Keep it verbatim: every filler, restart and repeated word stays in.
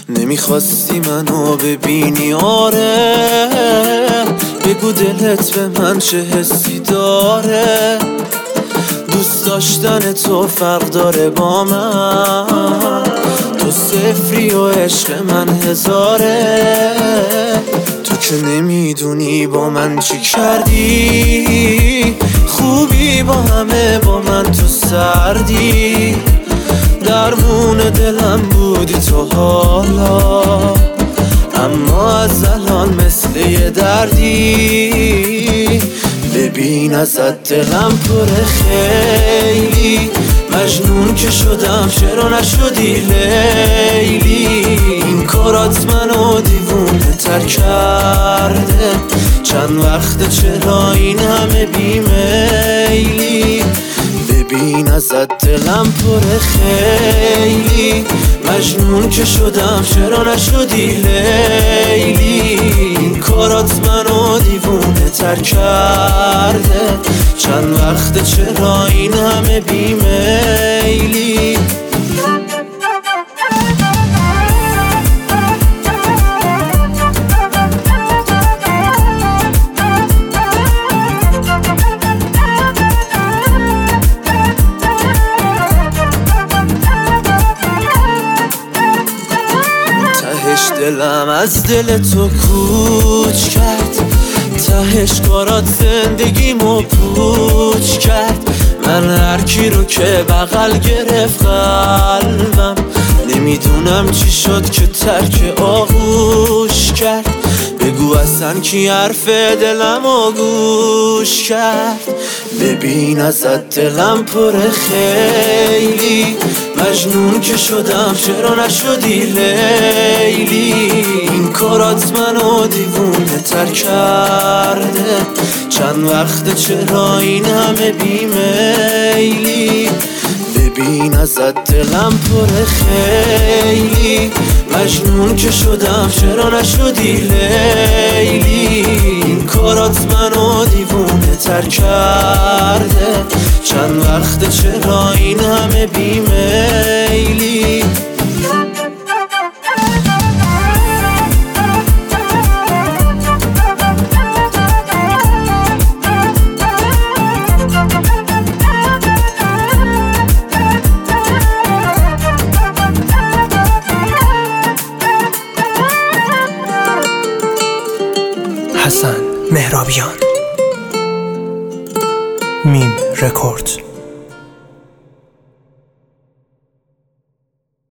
نمیخواستی منو ببینی آره، بگو دلت به من چه حسی داره. دوست داشتن تو فرق داره با من، تو صفری و عشق من هزاره. تو که نمیدونی با من چی کردی، خوبی با همه با من تو سردی. درمون دلم بودی تو حالا، اما از الان مثل یه دردی. ببین ازت دلم پره خیلی، مجنون که شدم چرا نشدی لیلی. این کارات منو دیوونه تر کرده، چند وقته چرا این همه بیمیلی. ببین ازت دلم پره خیلی، مجنون که شدم چرا نشدی لیلی. این کارات منو دیوونه تر کرده، چند وقته چرا این همه بیمیلی. دلم از دل تو کوچ کرد، تهش کارات زندگیمو پوچ کرد. من هر کی رو که بغل گرفت قلبم، نمیدونم چی شد که ترک آغوش کرد. بگو اصلا کی حرف دلمو گوش کرد. ببین ازت دلم پره خیلی، مجنون که شدم چرا نشدی لیلی. این کارات منو دیوونه تر کرده، چند وقته چرا این همه بیمیلی. ببین ازت دلم پره خیلی، مجنون که شدم چرا نشدی لیلی. این کارات منو دیوونه تر کرده، چند وقته چرا این همه بیمیلی. حسن مهرابیان، میم رکورد.